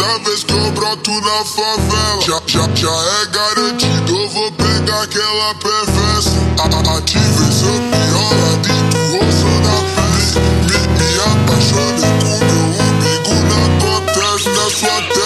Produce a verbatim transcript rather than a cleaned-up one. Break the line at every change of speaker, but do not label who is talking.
Toda vez que eu broto na favela, já, já, já é garantido, eu vou pegar aquela perversa. Ativei seu piola de osso na pele. Me, me apaixonei com meu umbigo na tua testa, na sua testa.